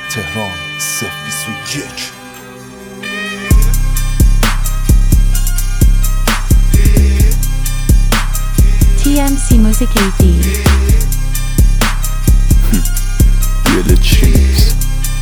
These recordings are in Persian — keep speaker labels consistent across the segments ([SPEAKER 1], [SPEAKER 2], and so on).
[SPEAKER 1] تهران 021.
[SPEAKER 2] TMC Music AD.
[SPEAKER 1] دل چیز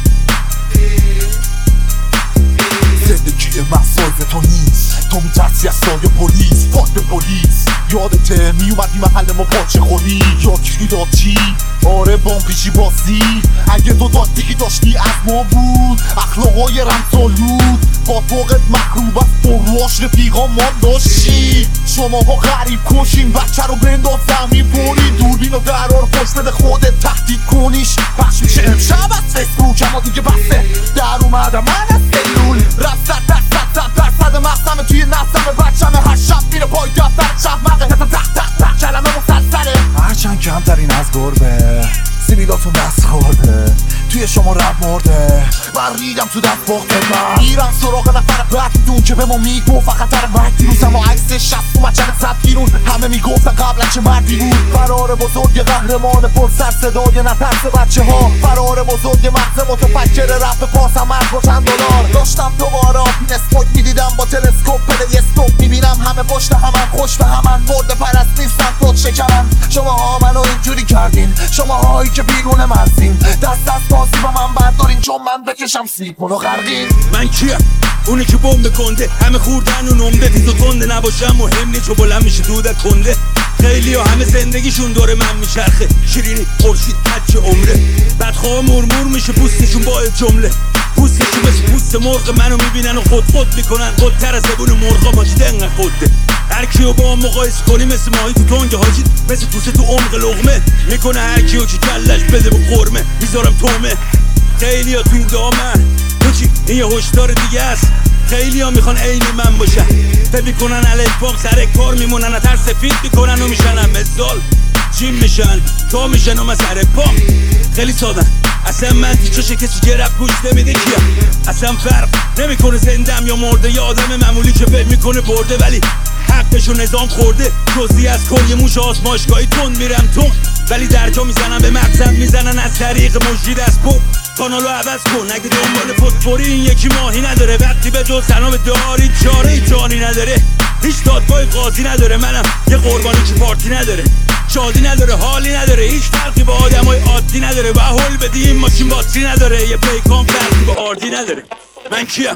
[SPEAKER 1] زندگی مسایب تو نیست، تو میترسی از سایه پلیس. فاک به پلیس یادته میومدی محل ما پاچه خوری یا کی داد چی؟ آره بام پیشی باسی. اگه تو دادی داشتی از ما بود، اخلاقای رمسالود با فوقت مخروب از پرواش رفیقا ما داشتی. شما با غریب کشین بچه رو بنداز زمین بوری، دوربین و درار پشت بده خودت تهدید کنیش. پخش میشه امشب از فیسبوک اما دیگه بسته در اومدم من از سلول. رفت درصد مقسمه توی نفسمه بچمه هر شب میره پای دفتر شفمقه تق کلمه مسلسله. هرچند کمترین از گربه سیبیلاتون دست خورده، توی شما رب مرده. من ریدم تو دست باخته من میرم سراغ نفر بعدتون که به ما میگو فقط تر وقتی روزم و عکس شست و مچن صد بیرون. همه میگفتن قبلا چه مردی بود. فرار بزرگ قهرمان پر سر صدای نترس بچه ها، فرار بزرگ مغز متفکر رفت پاسم مرد با چند دلار. داشتم دوباره آفین اسپوک میدیدم با تلسکوپ پلی استوپ میبینم همه پشت همن خوش به همن مرد پرست نیستن خود شکنن. شما ها منو اینجوری کردین، شما هایی که بیرون مرزین دست از بازی با من بردارین چون من بکشم سیپون و غرقین.
[SPEAKER 3] من کیم؟ اونی که بمب کنده همه خوردن و نمده تیز و تنده نباشم مهم نیست و بلند میشه دودت کنده. خیلی ها همه زندگیشون دور من میچرخه، شیرینی خورشید حج عمره. بدخواه مرمور میشه پوستشون با جمله، پوستشون مثل پوست مرغ منو میبینن و خود میکنن. خودتر از زبون مرغا ماجید انقدر خوده. هر کیو با هم مقایسه کنی مثل ماهی تو تنگ حاجید، مثل پوسته تو عمق لقمه میکنه هر کیو که کلش بده به قرمه. میذارم تومه خیلی ها تو این دامن تو چی؟ این یه هشدار دیگه است. خیلی ها میخوان عین من باشن، فکر میکنن علیه پام سر کار میمونن، اتر سفید میکنن و میشن هم مثال چین میشن تا میشن و من سر پام. خیلی سادن اصلا من تیچاشه کسی جرب گوش نمیده کیم. اصلا فرق نمیکنه زندم یا مرده، یا آدم معمولی که فکر میکنه برده ولی حقشو نظام خورده. جزئی از کل یه موش آزمایشگاهی تند میرم تون، ولی درجا میزنن به مغزم میزنن از طریق مجید از پو. کانالو عوض کن اگه دنبال فوتفوری این یکی ماهی نداره. وقتی به جز سنام داری چاره جانی نداره، هیچ دادگاه قاضی نداره. منم یه قربانی که پارتی نداره، شادی نداره، حالی نداره، هیچ فرقی با آدمای عادی نداره. و هول بدی این ماشین باتری نداره، یه پیکان فرقی با آردی نداره. من کیم؟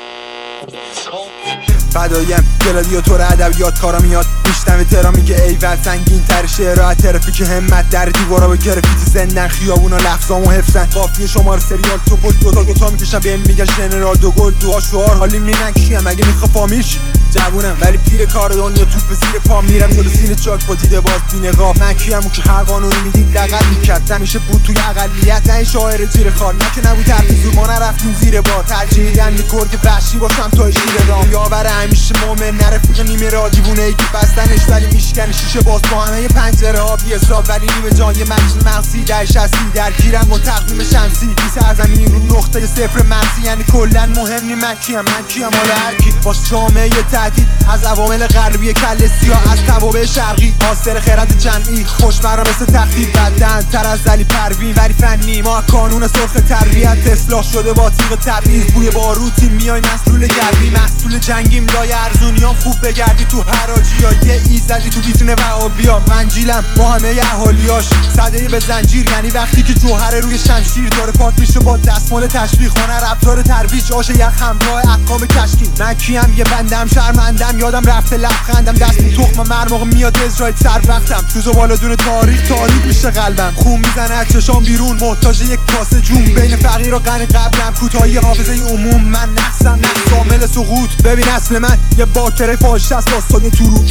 [SPEAKER 4] فدایم گلادیاتور ادبیات کارا میاد میشتم تهران میگه ایول سنگین تر شعرها ترافیک که همت در دیوارا به گرافیتی زندن خیابونا لفظامو حفظن. قافیه شمار سریال تو گل دوتا میکشن بهم میگن ژنرال دو گل دوها شعار حالی من کیم؟ اگه میخوا فامیل شی جوونم ولی پیر کار دنیا توپ زیر پا میرم جلو سینه چاک با دیده باز بی نقاب. من کیم اون که هر قانونی میدید لقب میکرد همیشه بود توی اقلیت، نه شاعر زیر خال نه که نبود حرفی زور ما نرفتیم زیر بار. ترجیح میدن میکرد وحشی باشم تا شیر رام یاور همیشه مومن نرفیق نیمه را دیوونه ای که بستنش ولی میشکنه شیشه باز با همه پنجره ها بی حساب ولی نیمه جان یه مجل مغزی در شستی درگیرم و تقویم شمسی بی سرزمین رو نقطه صفر مغزی یعنی کلا مهم نی. من کیم حالا هرکی باش جامعه تهدید از عوامل غربی کل سیاه از توابع شرقی حاصل خرد جمعی خوشبرا مثل تخریب بدن تر از علی پروین ولی فنی ما قانون سرخ تربیت اصلاح شده با تیغ تبعیض بوی باروتی میای مسئول گربی مسئول جنگیم لای ارزونیام خوب بگردی تو حراجی یا یه ایزدی تو بیتونه وهابیا. منجیلم با همه اهالیاش صدای به زنجیر یعنی وقتی که جوهر روی شمشیر داره پاک میشه با دستمال تشویق هنر ابزار ترویج آش یخ همراه احکام کشکی. من کیم؟ یه بندم شرمندم یادم رفته لبخندم دست به تخم مرموق میاد اسرائیل سر وقتم تو زبالدون تاریخ میشه قلبم خون میزنه از چشام بیرون محتاج یک کاسه جون بین فقیر و غنی قبلم کوتاهی حافظه عموم. من نقصم نقص عامل سقوط ببین اصل من یه باکره فاحشه است داستان تو رو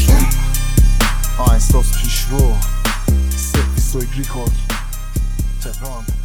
[SPEAKER 1] استاس پیشرو 021 ریکورد تهران.